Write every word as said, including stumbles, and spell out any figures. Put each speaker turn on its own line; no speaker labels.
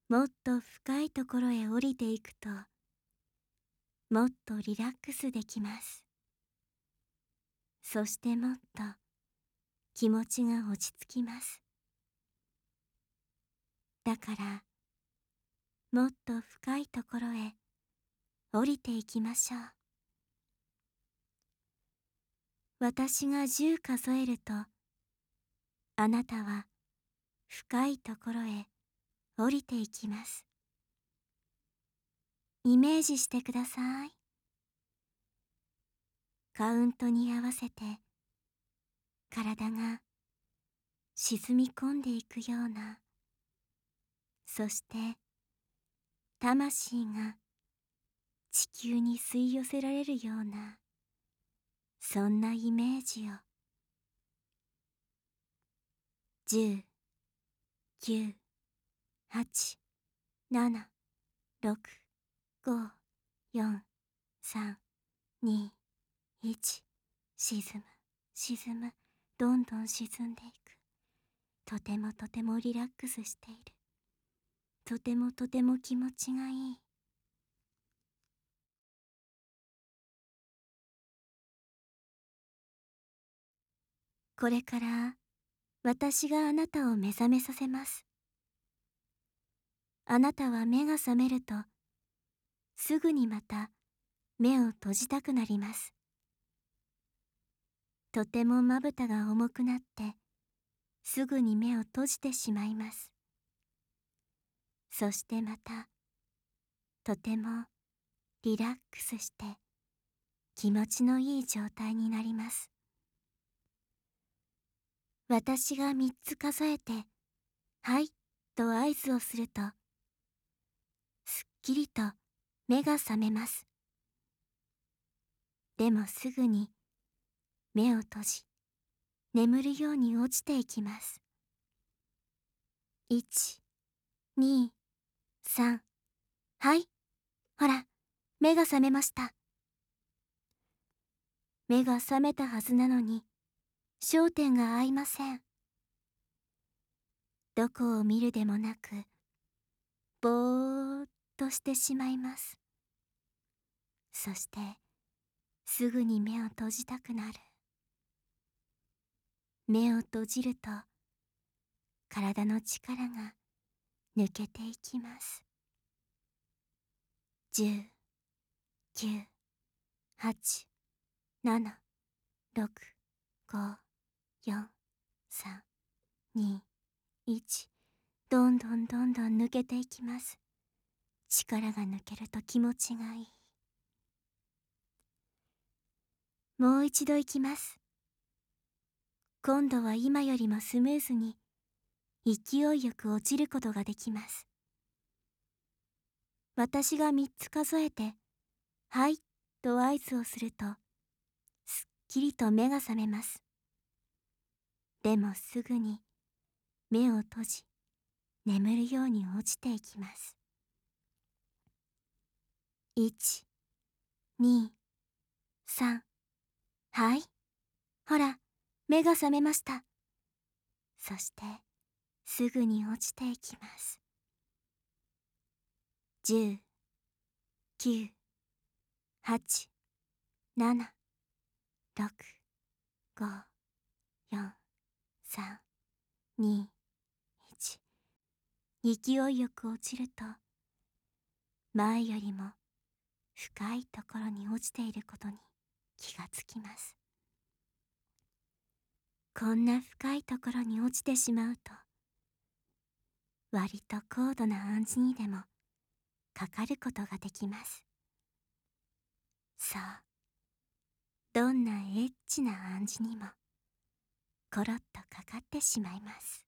もっと深いところへ降りていくと、もっとリラックスできます。そしてもっと気持ちが落ち着きます。だから、もっと深いところへ降りていきましょう。私が十数えると、あなたは深いところへ降りていきます。イメージしてください。カウントに合わせて体が沈み込んでいくような、そして魂が地球に吸い寄せられるような、そんなイメージを。じゅう、きゅう、はち、なな、ろく、ご、よん、さん、に、いち、沈む、沈む、どんどん沈んでいく。とてもとてもリラックスしている。とてもとても気持ちがいい。これから私があなたを目覚めさせます。あなたは目が覚めると、すぐにまた目を閉じたくなります。とてもまぶたが重くなって、すぐに目を閉じてしまいます。そしてまた、とてもリラックスして気持ちのいい状態になります。私が三つ数えて、はいと合図をすると、すっきりと目が覚めます。でもすぐに目を閉じ、眠るように落ちていきます。いち、に、さん、はい、ほら、目が覚めました。目が覚めたはずなのに、焦点が合いません。どこを見るでもなく、ぼーっとしてしまいます。そして、すぐに目を閉じたくなる。目を閉じると、体の力が抜けていきます。じゅう、きゅう、はち、なな、ろく、ご、よん、さん、に、いち、どんどんどんどん抜けていきます。力が抜けると気持ちがいい。もう一度行きます。今度は今よりもスムーズに勢いよく落ちることができます。私が三つ数えて、はいと合図をすると、すっきりと目が覚めます。でもすぐに目を閉じ、眠るように落ちていきます。いち、に、さん、はい、ほら、目が覚めました。そして、すぐに落ちていきます。じゅう、きゅう、はち、なな、ろく、ご、よん、さん、に、いち。勢いよく落ちると、前よりも深いところに落ちていることに気がつきます。こんな深いところに落ちてしまうと、割と高度な暗示にでもかかることができます。そう、どんなエッチな暗示にもコロッとかかってしまいます。